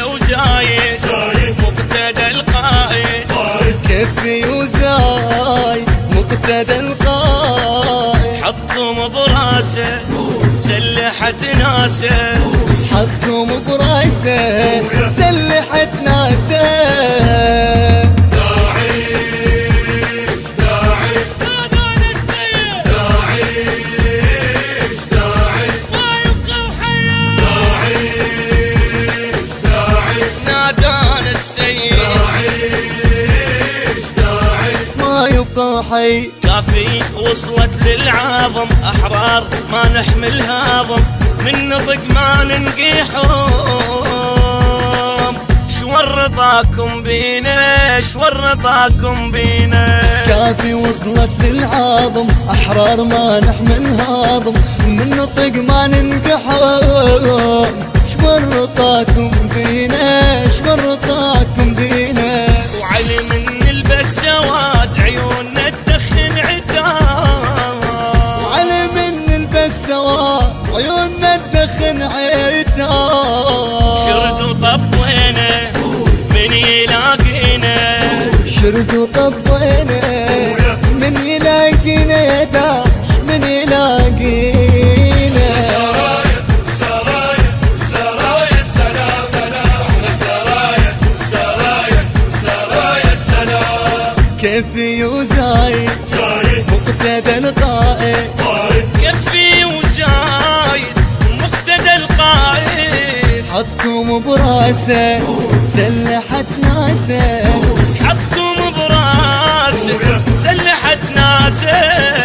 وزايد مقتدى القائد، كفي وزايد مقتدى القائد، حطكم براسه سلحت ناسه، حطكم براسه سلحت ناسه. حي كافي وصلت للعظم، أحرار ما نحمل هاضم، من نطق ما ننقي حوم، شورطاكم بينا شورطاكم بينا. كافي وصلت للعظم، أحرار ما نحمل هاضم، من نطق ما ننقي حوم، شورطاكم بينا شورطاكم بينا. وعلي من نلبس سواد عيوننا تدخن عتاب، وعلي من نلبس سواد عيوننا تدخن عتاب، شرد وطبينا من يلاقينا، شرد وطبينا من يلاقينا يا داش من يلاقينا. كفي وزايد مقتدى القائد، كفي وزايد مقتدى القائد، حطكم براسه سلحت ناسه، حطكم براسه سلحت ناسه.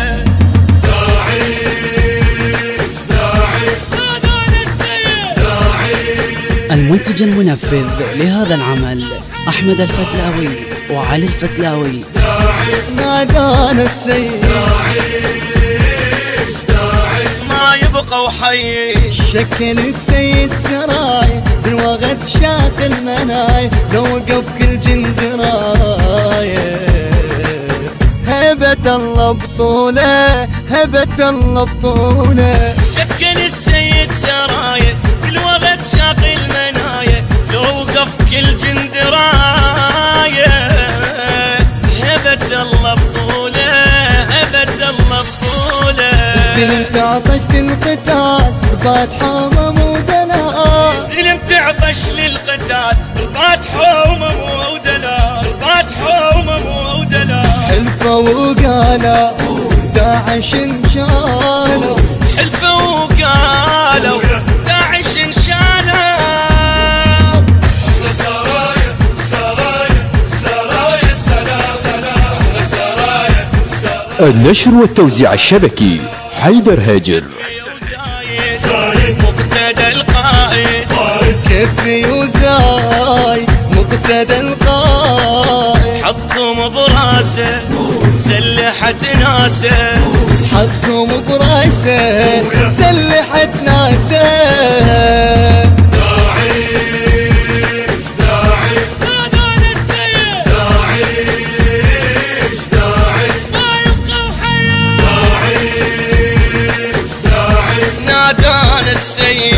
المنتج المنفذ لهذا العمل أحمد الفتلاوي وعلي الفتلاوي. نادانا السيد ما يبقى وحي، شكل السيد سراي بالوقت شاق المناي، لو وقف كل جند رايه، هبة الله بطوله هبة الله بطوله. شكل السيد سرايا بالوقت شاق المنايا، لو وقف كل جند رايه، هبة الله بطوله هبة الله بطوله. سلمت عطشت القتال رباط حمم ودلال، سلمت عطش للقتال رباط حمم ودلال، رباط حمم ودلال. حلفوا وقالوا داعش انشالوا، حلفوا وقالوا داعش انشالوا. النشر والتوزيع الشبكي حيدر هاجر. مقتدى القائد، كفي وزايد مقتدى القائد، حطكم براسه سلحت ناسه، حطكم براسه سلحت ناسه. نادانا السيد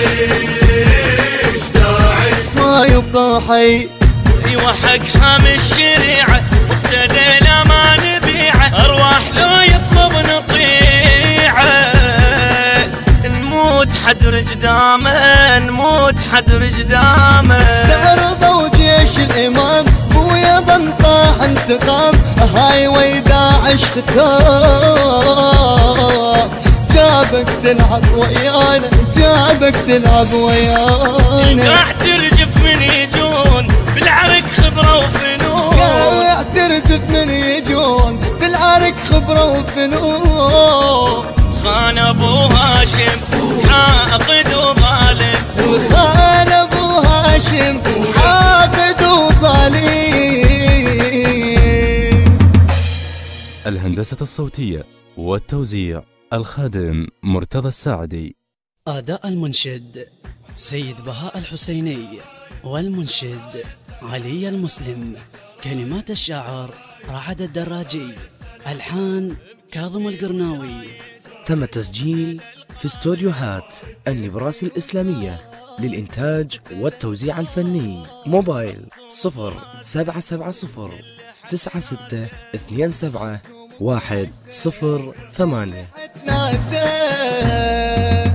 ما يبقى حي، ايوه حق حامي الشريعه مقتدى لا ما نبيعه، ارواح لو يطلب نطيعه، نموت حدر قدامه نموت حدر قدامه. تعرضوا جيش الامام بويا بنطاح انتقام، هاي ويداعش ختام، جابك تلعب ويانا جابك تلعب ويانا. قاع ترجف من يجون بالعرق خبره وفنون، قاع ترجف من يجون بالعرق خبره وفنون. خان ابو هاشم حاقد وظالم، وخان ابو هاشم حاقد وظالم. الهندسة الصوتية والتوزيع الخادم مرتضى الساعدي. أداء المنشد سيد بهاء الحسيني، والمنشد علي المسلم. كلمات الشاعر رعد الدراجي، ألحان كاظم القرناوي. تم التسجيل في استوديوهات النبراس الإسلامية. للإنتاج والتوزيع الفني. موبايل 0770 9627 108.